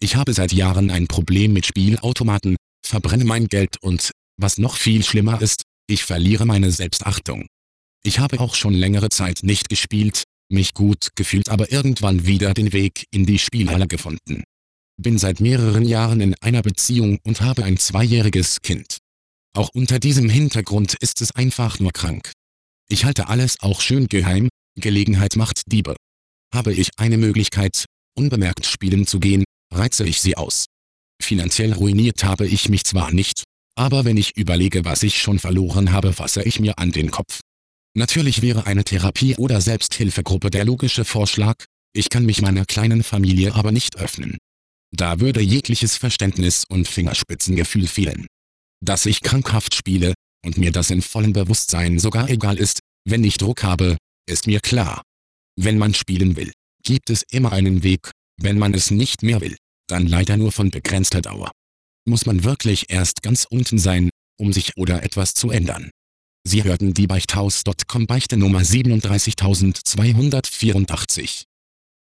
Ich habe seit Jahren ein Problem mit Spielautomaten, verbrenne mein Geld und, was noch viel schlimmer ist, ich verliere meine Selbstachtung. Ich habe auch schon längere Zeit nicht gespielt, mich gut gefühlt, aber irgendwann wieder den Weg in die Spielhalle gefunden. Bin seit mehreren Jahren in einer Beziehung und habe ein 2-jähriges Kind. Auch unter diesem Hintergrund ist es einfach nur krank. Ich halte alles auch schön geheim, Gelegenheit macht Diebe. Habe ich eine Möglichkeit, unbemerkt spielen zu gehen, reize ich sie aus. Finanziell ruiniert habe ich mich zwar nicht, aber wenn ich überlege, was ich schon verloren habe, fasse ich mir an den Kopf. Natürlich wäre eine Therapie- oder Selbsthilfegruppe der logische Vorschlag, ich kann mich meiner kleinen Familie aber nicht öffnen. Da würde jegliches Verständnis und Fingerspitzengefühl fehlen. Dass ich krankhaft spiele, und mir das in vollem Bewusstsein sogar egal ist, wenn ich Druck habe, ist mir klar. Wenn man spielen will, gibt es immer einen Weg, wenn man es nicht mehr will, dann leider nur von begrenzter Dauer. Muss man wirklich erst ganz unten sein, um sich oder etwas zu ändern? Sie hörten die Beichthaus.com Beichte Nummer 37284.